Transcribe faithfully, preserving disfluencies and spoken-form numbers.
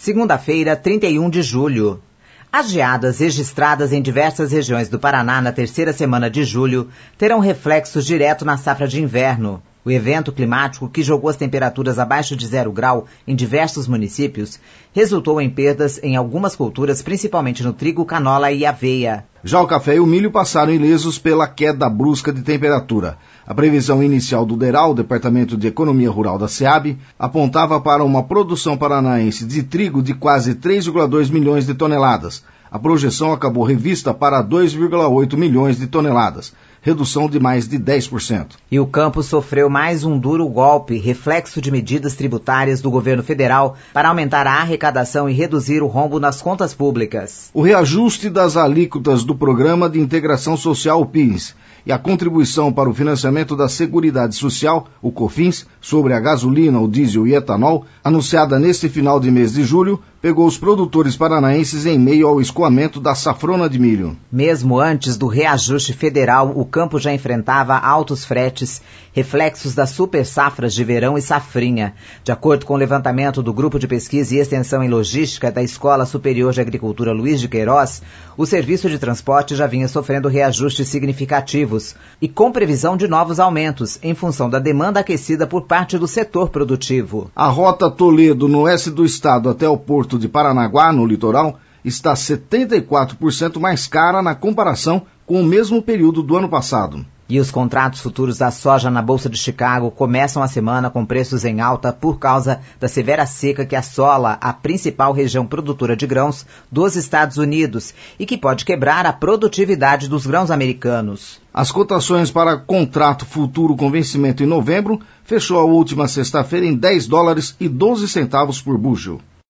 segunda-feira, trinta e um de julho. As geadas registradas em diversas regiões do Paraná na terceira semana de julho terão reflexos direto na safra de inverno. O evento climático, que jogou as temperaturas abaixo de zero grau em diversos municípios, resultou em perdas em algumas culturas, principalmente no trigo, canola e aveia. Já o café e o milho passaram ilesos pela queda brusca de temperatura. A previsão inicial do DERAL, Departamento de Economia Rural da SEAB, apontava para uma produção paranaense de trigo de quase três vírgula dois milhões de toneladas. A projeção acabou revista para dois vírgula oito milhões de toneladas, redução de mais de dez por cento. E o campo sofreu mais um duro golpe, reflexo de medidas tributárias do governo federal para aumentar a arrecadação e reduzir o rombo nas contas públicas. O reajuste das alíquotas do Programa de Integração Social, o PIS, e a contribuição para o financiamento da Seguridade Social, o COFINS, sobre a gasolina, o diesel e etanol, anunciada neste final de mês de julho, pegou os produtores paranaenses em meio ao escoamento da safrona de milho. Mesmo antes do reajuste federal, o campo já enfrentava altos fretes, reflexos das super safras de verão e safrinha. De acordo com o levantamento do Grupo de Pesquisa e Extensão em Logística da Escola Superior de Agricultura Luiz de Queiroz, o serviço de transporte já vinha sofrendo reajustes significativos e com previsão de novos aumentos, em função da demanda aquecida por parte do setor produtivo. A rota Toledo, no oeste do estado até o porto de Paranaguá, no litoral, está setenta e quatro por cento mais cara na comparação com o mesmo período do ano passado. E os contratos futuros da soja na Bolsa de Chicago começam a semana com preços em alta por causa da severa seca que assola a principal região produtora de grãos dos Estados Unidos e que pode quebrar a produtividade dos grãos americanos. As cotações para contrato futuro com vencimento em novembro fechou a última sexta-feira em dez dólares e doze centavos por bushel.